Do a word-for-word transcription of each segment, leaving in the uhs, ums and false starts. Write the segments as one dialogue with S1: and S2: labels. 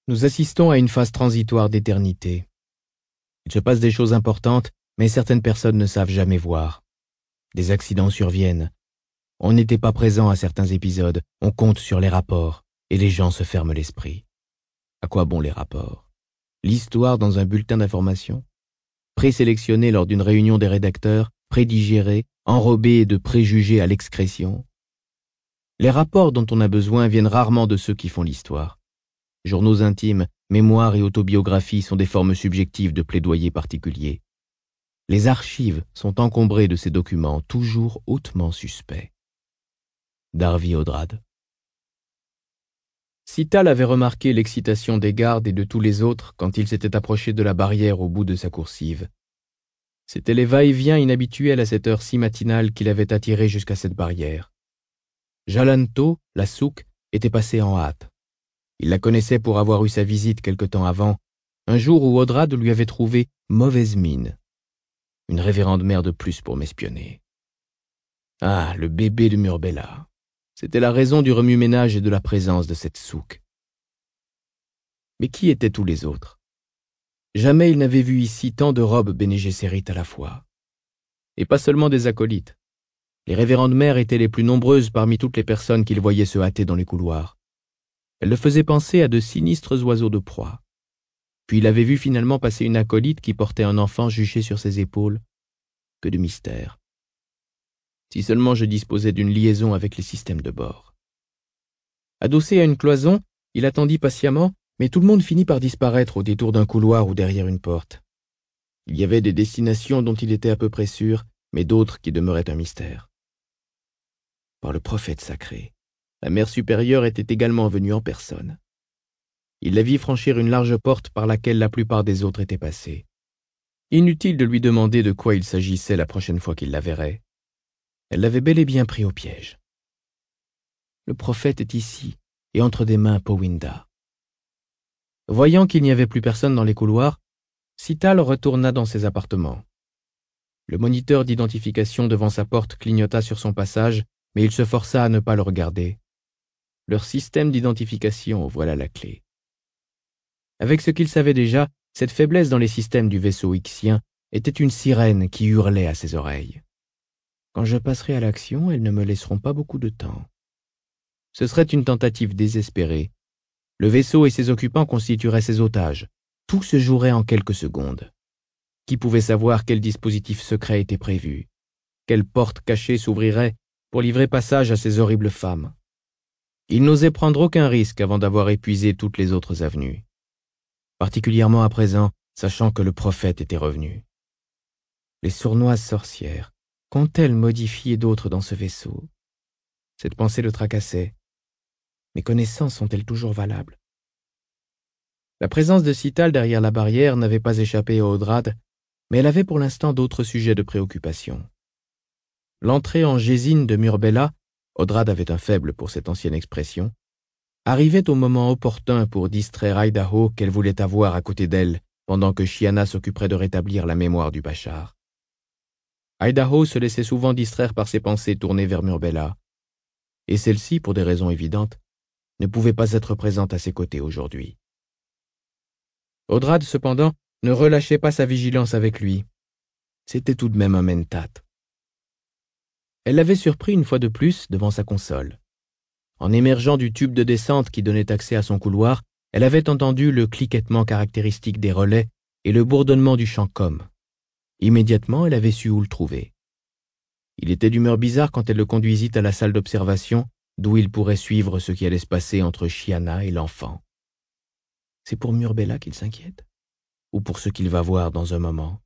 S1: Nous assistons à une phase transitoire d'éternité. Il se passe des choses importantes, mais certaines personnes ne savent jamais voir. Des accidents surviennent. On n'était pas présent à certains épisodes, on compte sur les rapports, et les gens se ferment l'esprit. À quoi bon les rapports? L'histoire dans un bulletin d'information? Présélectionnée lors d'une réunion des rédacteurs, prédigérée, enrobée de préjugés à l'excrétion? Les rapports dont on a besoin viennent rarement de ceux qui font l'histoire. Journaux intimes, mémoires et autobiographies sont des formes subjectives de plaidoyer particuliers. Les archives sont encombrées de ces documents toujours hautement suspects. Darby Odrad. Cital avait remarqué l'excitation des gardes et de tous les autres quand il s'était approché de la barrière au bout de sa coursive. C'étaient les va-et-vient inhabituels à cette heure si matinale qui l'avaient attiré jusqu'à cette barrière. Jalanto, la souk, était passé en hâte. Il la connaissait pour avoir eu sa visite quelque temps avant, un jour où Odrad lui avait trouvé mauvaise mine. Une révérende mère de plus pour m'espionner. Ah, le bébé de Murbella. C'était la raison du remue-ménage et de la présence de cette souk. Mais qui étaient tous les autres? Jamais il n'avait vu ici tant de robes Bene Gesserit à la fois. Et pas seulement des acolytes. Les révérendes mères étaient les plus nombreuses parmi toutes les personnes qu'il voyait se hâter dans les couloirs. Elles le faisaient penser à de sinistres oiseaux de proie. Puis il avait vu finalement passer une acolyte qui portait un enfant juché sur ses épaules. Que de mystère. Si seulement je disposais d'une liaison avec les systèmes de bord. Adossé à une cloison, il attendit patiemment, mais tout le monde finit par disparaître au détour d'un couloir ou derrière une porte. Il y avait des destinations dont il était à peu près sûr, mais d'autres qui demeuraient un mystère. Par le prophète sacré, la mère supérieure était également venue en personne. Il la vit franchir une large porte par laquelle la plupart des autres étaient passés. Inutile de lui demander de quoi il s'agissait la prochaine fois qu'il la verrait. Elle l'avait bel et bien pris au piège. Le prophète est ici, et entre des mains Powinda. Voyant qu'il n'y avait plus personne dans les couloirs, Cital retourna dans ses appartements. Le moniteur d'identification devant sa porte clignota sur son passage, mais il se força à ne pas le regarder. Leur système d'identification, voilà la clé. Avec ce qu'il savait déjà, cette faiblesse dans les systèmes du vaisseau Ixien était une sirène qui hurlait à ses oreilles. Quand je passerai à l'action, elles ne me laisseront pas beaucoup de temps. Ce serait une tentative désespérée. Le vaisseau et ses occupants constitueraient ses otages. Tout se jouerait en quelques secondes. Qui pouvait savoir quel dispositif secret était prévu? Quelle porte cachée s'ouvrirait pour livrer passage à ces horribles femmes? Il n'osait prendre aucun risque avant d'avoir épuisé toutes les autres avenues. Particulièrement à présent, sachant que le prophète était revenu. Les sournoises sorcières, qu'ont-elles modifié d'autres dans ce vaisseau? Cette pensée le tracassait. Mes connaissances sont-elles toujours valables? La présence de Cital derrière la barrière n'avait pas échappé à Odrad, mais elle avait pour l'instant d'autres sujets de préoccupation. L'entrée en gésine de Murbella, Odrad avait un faible pour cette ancienne expression, arrivait au moment opportun pour distraire Idaho qu'elle voulait avoir à côté d'elle pendant que Chiana s'occuperait de rétablir la mémoire du Bachar. Idaho se laissait souvent distraire par ses pensées tournées vers Murbella, et celle-ci, pour des raisons évidentes, ne pouvait pas être présente à ses côtés aujourd'hui. Odrad, cependant, ne relâchait pas sa vigilance avec lui. C'était tout de même un mentat. Elle l'avait surpris une fois de plus devant sa console. En émergeant du tube de descente qui donnait accès à son couloir, elle avait entendu le cliquettement caractéristique des relais et le bourdonnement du champ com. Immédiatement, elle avait su où le trouver. Il était d'humeur bizarre quand elle le conduisit à la salle d'observation, d'où il pourrait suivre ce qui allait se passer entre Chiana et l'enfant. C'est pour Murbella qu'il s'inquiète? Ou pour ce qu'il va voir dans un moment?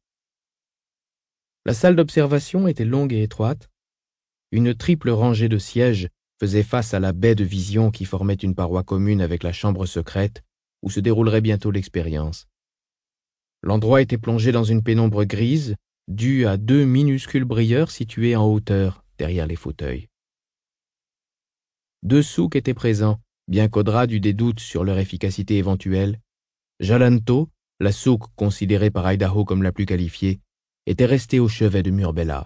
S1: La salle d'observation était longue et étroite. Une triple rangée de sièges faisait face à la baie de vision qui formait une paroi commune avec la chambre secrète où se déroulerait bientôt l'expérience. L'endroit était plongé dans une pénombre grise, due à deux minuscules brilleurs situés en hauteur, derrière les fauteuils. Deux souks étaient présents, bien qu'Odrad eût des doutes sur leur efficacité éventuelle. Jalanto, la souk considérée par Idaho comme la plus qualifiée, était restée au chevet de Murbella.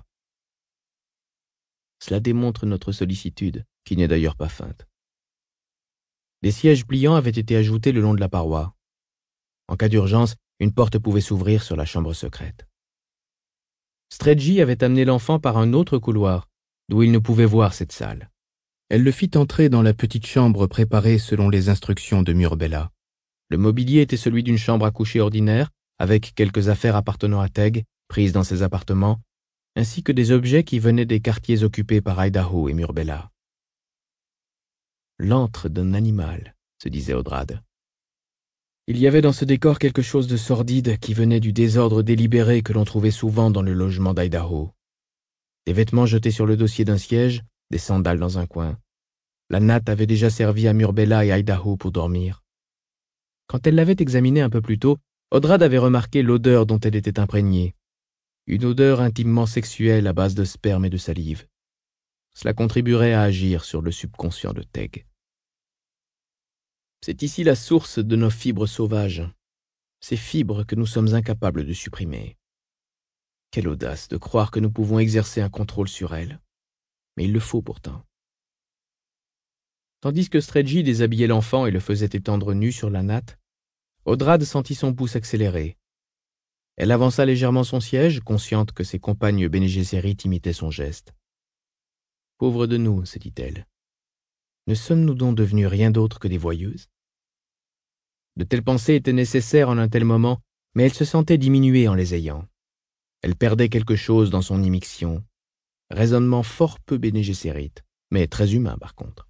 S1: Cela démontre notre sollicitude, qui n'est d'ailleurs pas feinte. Des sièges pliants avaient été ajoutés le long de la paroi. En cas d'urgence, une porte pouvait s'ouvrir sur la chambre secrète. Streggi avait amené l'enfant par un autre couloir, d'où il ne pouvait voir cette salle. Elle le fit entrer dans la petite chambre préparée selon les instructions de Muriel. Le mobilier était celui d'une chambre à coucher ordinaire, avec quelques affaires appartenant à Teg, prises dans ses appartements, ainsi que des objets qui venaient des quartiers occupés par Idaho et Muriel. L'antre d'un animal, se disait Odrad. Il y avait dans ce décor quelque chose de sordide qui venait du désordre délibéré que l'on trouvait souvent dans le logement d'Idaho. Des vêtements jetés sur le dossier d'un siège, des sandales dans un coin. La natte avait déjà servi à Muriel et Idaho pour dormir. Quand elle l'avait examinée un peu plus tôt, Odrad avait remarqué l'odeur dont elle était imprégnée. Une odeur intimement sexuelle à base de sperme et de salive. Cela contribuerait à agir sur le subconscient de Teg. C'est ici la source de nos fibres sauvages, ces fibres que nous sommes incapables de supprimer. Quelle audace de croire que nous pouvons exercer un contrôle sur elles. Mais il le faut pourtant. Tandis que Streggi déshabillait l'enfant et le faisait étendre nu sur la natte, Odrad sentit son pouls s'accélérer. Elle avança légèrement son siège, consciente que ses compagnes Bene Gesserit imitaient son geste. « Pauvre de nous, se dit-elle. Ne sommes-nous donc devenus rien d'autre que des voyeuses ?» De telles pensées étaient nécessaires en un tel moment, mais elle se sentait diminuée en les ayant. Elle perdait quelque chose dans son immixtion. Raisonnement fort peu Bene Gesserit, mais très humain par contre.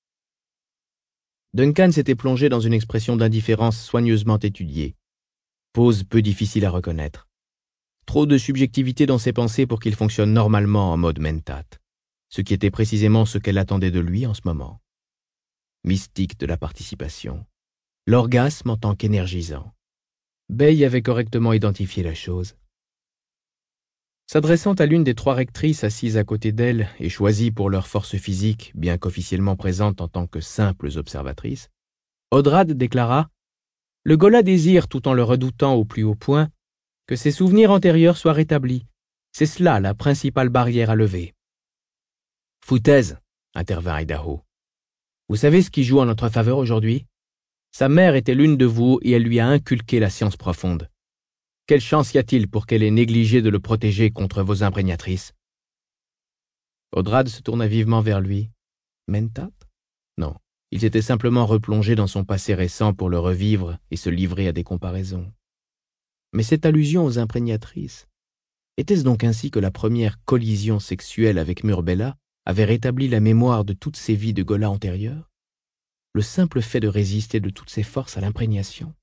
S1: Duncan s'était plongé dans une expression d'indifférence soigneusement étudiée. Pose peu difficile à reconnaître. Trop de subjectivité dans ses pensées pour qu'il fonctionne normalement en mode mentat, ce qui était précisément ce qu'elle attendait de lui en ce moment. Mystique de la participation. L'orgasme en tant qu'énergisant. Bay avait correctement identifié la chose. S'adressant à l'une des trois rectrices assises à côté d'elle et choisies pour leur force physique, bien qu'officiellement présentes en tant que simples observatrices, Odrad déclara « Le Ghola désire, tout en le redoutant au plus haut point, que ses souvenirs antérieurs soient rétablis. C'est cela la principale barrière à lever. » « Foutaise, intervint Idaho. Vous savez ce qui joue en notre faveur aujourd'hui? Sa mère était l'une de vous et elle lui a inculqué la science profonde. Quelle chance y a-t-il pour qu'elle ait négligé de le protéger contre vos imprégnatrices? » Odrad se tourna vivement vers lui. Mentat? Non, il s'était simplement replongé dans son passé récent pour le revivre et se livrer à des comparaisons. Mais cette allusion aux imprégnatrices, était-ce donc ainsi que la première collision sexuelle avec Muriel avait rétabli la mémoire de toutes ses vies de Ghola antérieures? Le simple fait de résister de toutes ses forces à l'imprégnation.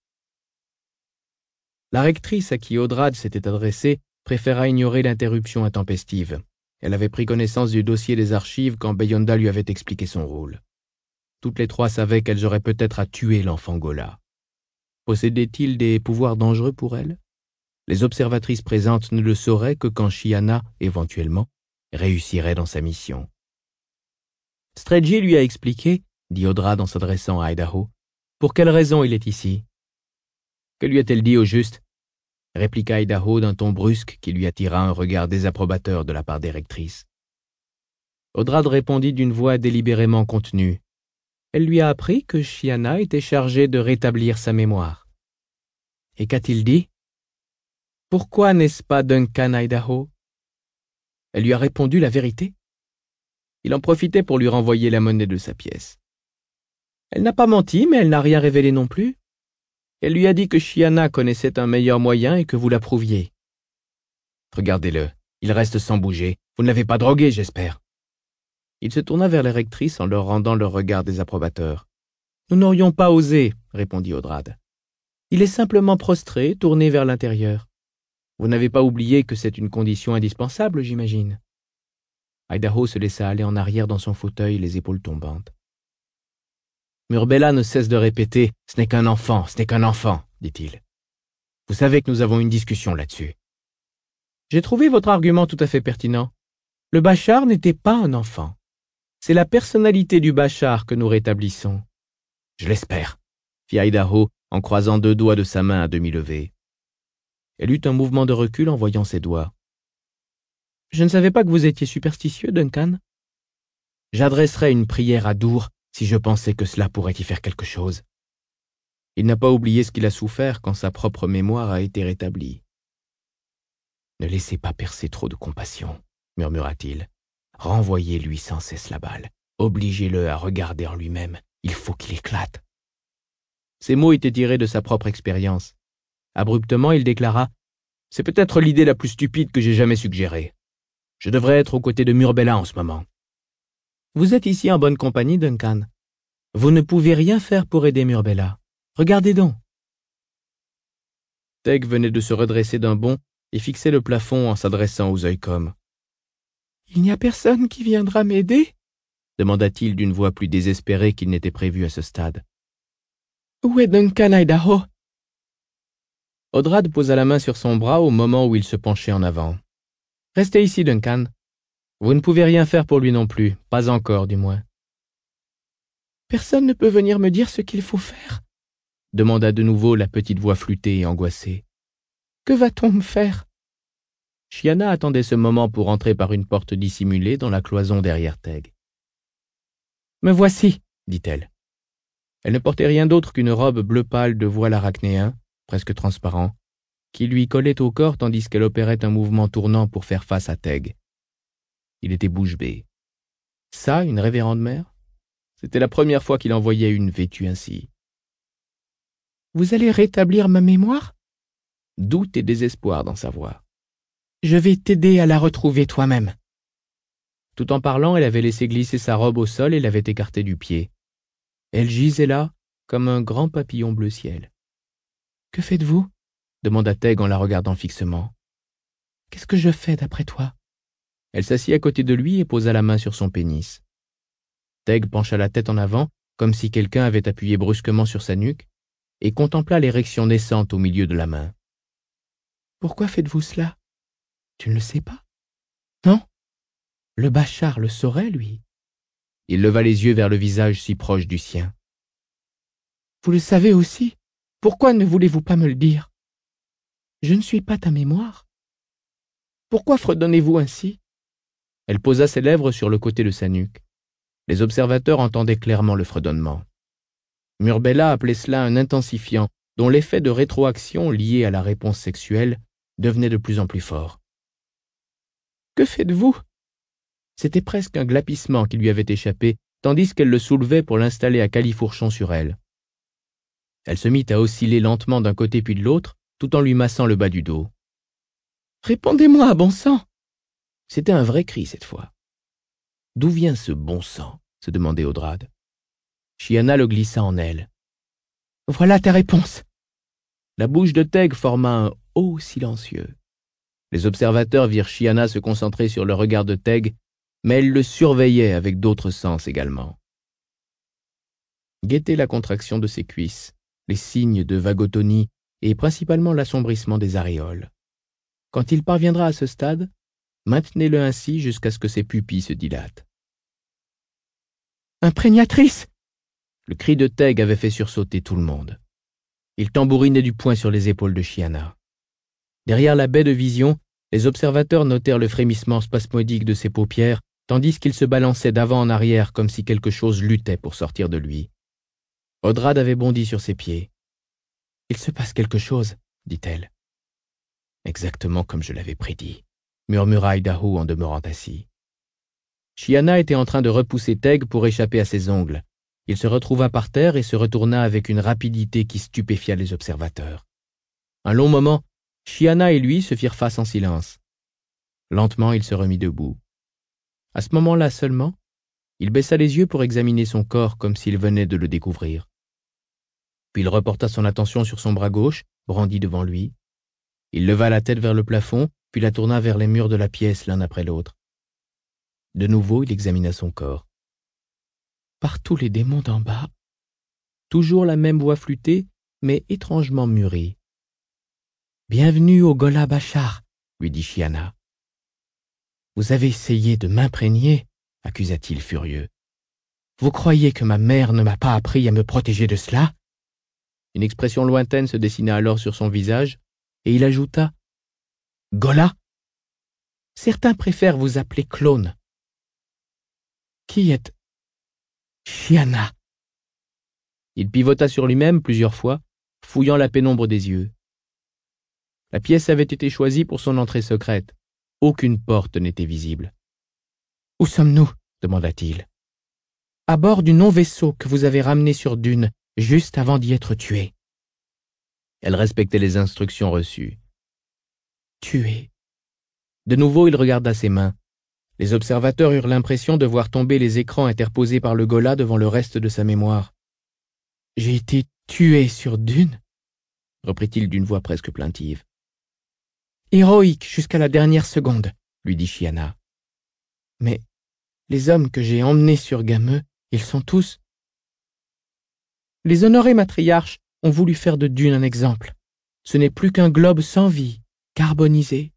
S1: La rectrice à qui Odrad s'était adressé préféra ignorer l'interruption intempestive. Elle avait pris connaissance du dossier des archives quand Bayonda lui avait expliqué son rôle. Toutes les trois savaient qu'elles auraient peut-être à tuer l'enfant Ghola. Possédait-il des pouvoirs dangereux pour elle? Les observatrices présentes ne le sauraient que quand Chiana, éventuellement, réussirait dans sa mission. Streggi lui a expliqué, dit Odrad en s'adressant à Idaho, pour quelle raison il est ici. Que lui a-t-elle dit au juste? Répliqua Idaho d'un ton brusque qui lui attira un regard désapprobateur de la part des rectrices. Odrad répondit d'une voix délibérément contenue. Elle lui a appris que Chiana était chargée de rétablir sa mémoire. Et qu'a-t-il dit? Pourquoi n'est-ce pas Duncan Idaho? Elle lui a répondu la vérité. Il en profitait pour lui renvoyer la monnaie de sa pièce. Elle n'a pas menti, mais elle n'a rien révélé non plus. Elle lui a dit que Chiana connaissait un meilleur moyen et que vous l'approuviez. Regardez-le, il reste sans bouger. Vous ne l'avez pas drogué, j'espère. Il se tourna vers les rectrices en leur rendant leur regard désapprobateur. Nous n'aurions pas osé, répondit Odrad. Il est simplement prostré, tourné vers l'intérieur. Vous n'avez pas oublié que c'est une condition indispensable, j'imagine. Idaho se laissa aller en arrière dans son fauteuil, les épaules tombantes. Muriel ne cesse de répéter « Ce n'est qu'un enfant, ce n'est qu'un enfant », dit-il. Vous savez que nous avons une discussion là-dessus. J'ai trouvé votre argument tout à fait pertinent. Le Bachar n'était pas un enfant. C'est la personnalité du Bachar que nous rétablissons. Je l'espère, fit Idaho en croisant deux doigts de sa main à demi levés. Elle eut un mouvement de recul en voyant ses doigts. Je ne savais pas que vous étiez superstitieux, Duncan. J'adresserai une prière à Dour Si je pensais que cela pourrait y faire quelque chose. » Il n'a pas oublié ce qu'il a souffert quand sa propre mémoire a été rétablie. « Ne laissez pas percer trop de compassion, » murmura-t-il. « Renvoyez-lui sans cesse la balle. Obligez-le à regarder en lui-même. Il faut qu'il éclate. » Ces mots étaient tirés de sa propre expérience. Abruptement, il déclara « C'est peut-être l'idée la plus stupide que j'ai jamais suggérée. Je devrais être aux côtés de Murbella en ce moment. » « Vous êtes ici en bonne compagnie, Duncan. Vous ne pouvez rien faire pour aider Murbella. Regardez donc. » Teg venait de se redresser d'un bond et fixait le plafond en s'adressant aux Oicom. « Il n'y a personne qui viendra m'aider ?» demanda-t-il d'une voix plus désespérée qu'il n'était prévu à ce stade. « Où est Duncan Idaho ?» Odrad posa la main sur son bras au moment où il se penchait en avant. « Restez ici, Duncan. Vous ne pouvez rien faire pour lui non plus, pas encore du moins. »« Personne ne peut venir me dire ce qu'il faut faire ?» demanda de nouveau la petite voix flûtée et angoissée. « Que va-t-on me faire ?» Chiana attendait ce moment pour entrer par une porte dissimulée dans la cloison derrière Teg. « Me voici, » dit-elle. Elle ne portait rien d'autre qu'une robe bleu pâle de voile arachnéen, presque transparent, qui lui collait au corps tandis qu'elle opérait un mouvement tournant pour faire face à Teg. Il était bouche bée. Ça, une révérende mère? C'était la première fois qu'il en voyait une vêtue ainsi. « Vous allez rétablir ma mémoire ?» Doute et désespoir dans sa voix. « Je vais t'aider à la retrouver toi-même. » Tout en parlant, elle avait laissé glisser sa robe au sol et l'avait écartée du pied. Elle gisait là, comme un grand papillon bleu ciel. « Que faites-vous » demanda Teg en la regardant fixement. « Qu'est-ce que je fais d'après toi ?» Elle s'assit à côté de lui et posa la main sur son pénis. Teg pencha la tête en avant, comme si quelqu'un avait appuyé brusquement sur sa nuque, et contempla l'érection naissante au milieu de la main. « Pourquoi faites-vous cela? Tu ne le sais pas? Non? Le Bachar le saurait, lui. » Il leva les yeux vers le visage si proche du sien. « Vous le savez aussi. Pourquoi ne voulez-vous pas me le dire? Je ne suis pas ta mémoire. Pourquoi fredonnez-vous ainsi? » Elle posa ses lèvres sur le côté de sa nuque. Les observateurs entendaient clairement le fredonnement. Murbella appelait cela un intensifiant, dont l'effet de rétroaction lié à la réponse sexuelle devenait de plus en plus fort. « Que faites-vous » C'était presque un glapissement qui lui avait échappé, tandis qu'elle le soulevait pour l'installer à califourchon sur elle. Elle se mit à osciller lentement d'un côté puis de l'autre, tout en lui massant le bas du dos. « Répondez-moi, bon sang !» C'était un vrai cri cette fois. « D'où vient ce bon sang ?» se demandait Odrad. Chiana le glissa en elle. « Voilà ta réponse !» La bouche de Teg forma un « oh » silencieux. Les observateurs virent Chiana se concentrer sur le regard de Teg, mais elle le surveillait avec d'autres sens également. Guettez la contraction de ses cuisses, les signes de vagotonie et principalement l'assombrissement des aréoles. Quand il parviendra à ce stade, maintenez-le ainsi jusqu'à ce que ses pupilles se dilatent. « Imprégnatrice !» Le cri de Teg avait fait sursauter tout le monde. Il tambourinait du poing sur les épaules de Chiana. Derrière la baie de vision, les observateurs notèrent le frémissement spasmodique de ses paupières, tandis qu'il se balançait d'avant en arrière comme si quelque chose luttait pour sortir de lui. Odrad avait bondi sur ses pieds. « Il se passe quelque chose, » dit-elle. « Exactement comme je l'avais prédit, » murmura Idaho en demeurant assis. Chiana était en train de repousser Teg pour échapper à ses ongles. Il se retrouva par terre et se retourna avec une rapidité qui stupéfia les observateurs. Un long moment, Chiana et lui se firent face en silence. Lentement, il se remit debout. À ce moment-là seulement, il baissa les yeux pour examiner son corps comme s'il venait de le découvrir. Puis il reporta son attention sur son bras gauche, brandi devant lui. Il leva la tête vers le plafond, puis la tourna vers les murs de la pièce l'un après l'autre. De nouveau, il examina son corps. Par tous les démons d'en bas, toujours la même voix flûtée, mais étrangement mûrie. « Bienvenue au Ghola Bachar, » lui dit Chiana. « Vous avez essayé de m'imprégner, » accusa-t-il furieux. « Vous croyez que ma mère ne m'a pas appris à me protéger de cela ?» Une expression lointaine se dessina alors sur son visage, et il ajouta « Ghola ?» Certains préfèrent vous appeler clone. « Qui est Chiana !» Il pivota sur lui-même plusieurs fois, fouillant la pénombre des yeux. La pièce avait été choisie pour son entrée secrète. Aucune porte n'était visible. « Où sommes-nous » demanda-t-il. « À bord du non-vaisseau que vous avez ramené sur Dune, juste avant d'y être tué. » Elle respectait les instructions reçues. Tué. De nouveau, il regarda ses mains. Les observateurs eurent l'impression de voir tomber les écrans interposés par le Ghola devant le reste de sa mémoire. « J'ai été tué sur Dune ?» reprit-il d'une voix presque plaintive. « Héroïque jusqu'à la dernière seconde, » lui dit Chiana. « Mais les hommes que j'ai emmenés sur Gameux, ils sont tous... » Les honorés matriarches ont voulu faire de Dune un exemple. Ce n'est plus qu'un globe sans vie, carbonisé.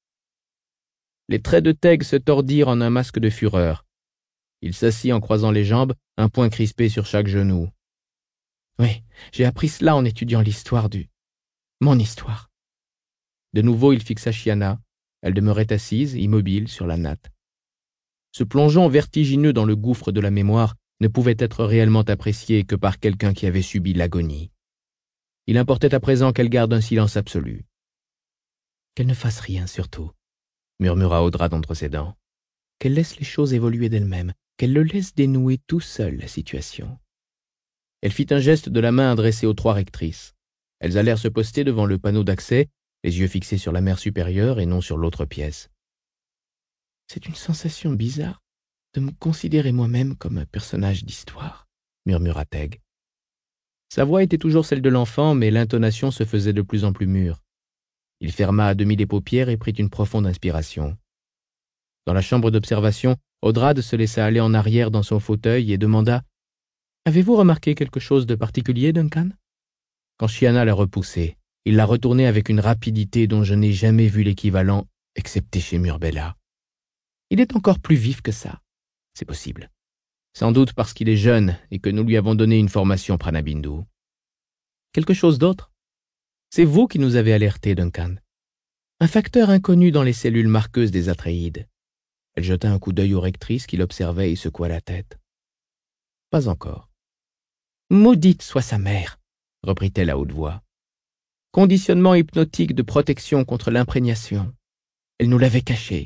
S1: Les traits de Teg se tordirent en un masque de fureur. Il s'assit en croisant les jambes, un poing crispé sur chaque genou. Oui, j'ai appris cela en étudiant l'histoire du... mon histoire. De nouveau, il fixa Chiana. Elle demeurait assise, immobile, sur la natte. Ce plongeon vertigineux dans le gouffre de la mémoire ne pouvait être réellement apprécié que par quelqu'un qui avait subi l'agonie. Il importait à présent qu'elle garde un silence absolu. Qu'elle ne fasse rien, surtout, murmura Audra d'entre ses dents. Qu'elle laisse les choses évoluer d'elles-mêmes, qu'elle le laisse dénouer tout seul la situation. Elle fit un geste de la main adressé aux trois rectrices. Elles allèrent se poster devant le panneau d'accès, les yeux fixés sur la mer supérieure et non sur l'autre pièce. C'est une sensation bizarre de me considérer moi-même comme un personnage d'histoire, murmura Teg. Sa voix était toujours celle de l'enfant, mais l'intonation se faisait de plus en plus mûre. Il ferma à demi les paupières et prit une profonde inspiration. Dans la chambre d'observation, Audrade se laissa aller en arrière dans son fauteuil et demanda « Avez-vous remarqué quelque chose de particulier, Duncan ?» Quand Chiana l'a repoussé, il l'a retourné avec une rapidité dont je n'ai jamais vu l'équivalent, excepté chez Murbella. Il est encore plus vif que ça. C'est possible. Sans doute parce qu'il est jeune et que nous lui avons donné une formation Pranabindu. Quelque chose d'autre? C'est vous qui nous avez alertés, Duncan. Un facteur inconnu dans les cellules marqueuses des Atréides. Elle jeta un coup d'œil aux rectrices qui l'observaient et secoua la tête. Pas encore. Maudite soit sa mère, reprit-elle à haute voix. Conditionnement hypnotique de protection contre l'imprégnation. Elle nous l'avait caché.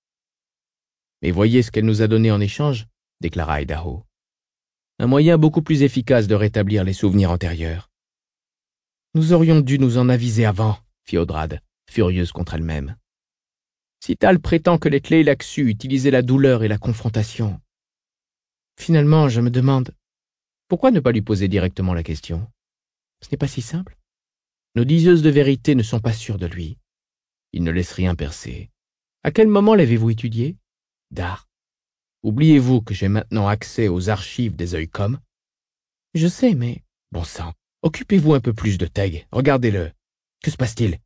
S1: Mais voyez ce qu'elle nous a donné en échange, déclara Idaho. Un moyen beaucoup plus efficace de rétablir les souvenirs antérieurs. Nous aurions dû nous en aviser avant, fit Audrade, furieuse contre elle-même. Si Tal prétend que les Tleilaxu utilisaient la douleur et la confrontation. Finalement, je me demande, pourquoi ne pas lui poser directement la question? Ce n'est pas si simple. Nos diseuses de vérité ne sont pas sûres de lui. Il ne laisse rien percer. À quel moment l'avez-vous étudié? Dar. Oubliez-vous que j'ai maintenant accès aux archives des Oicom? Je sais, mais... Bon sang, occupez-vous un peu plus de Teg. Regardez-le. Que se passe-t-il?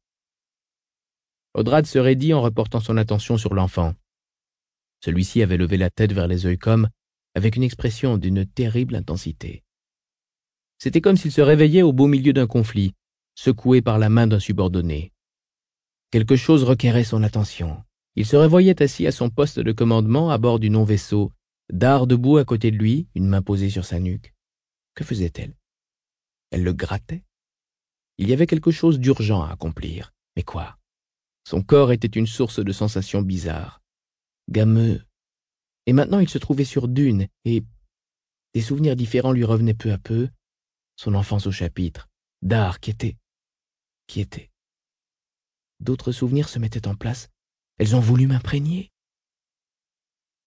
S1: Audrade se raidit en reportant son attention sur l'enfant. Celui-ci avait levé la tête vers les Oicom avec une expression d'une terrible intensité. C'était comme s'il se réveillait au beau milieu d'un conflit, secoué par la main d'un subordonné. Quelque chose requérait son attention. Il se revoyait assis à son poste de commandement à bord du non-vaisseau, Dar debout à côté de lui, une main posée sur sa nuque. Que faisait-elle? Elle le grattait. Il y avait quelque chose d'urgent à accomplir. Mais quoi? Son corps était une source de sensations bizarres. Gameux. Et maintenant il se trouvait sur Dune, et des souvenirs différents lui revenaient peu à peu. Son enfance au chapitre, Dar qui était... qui était... D'autres souvenirs se mettaient en place. Elles ont voulu m'imprégner.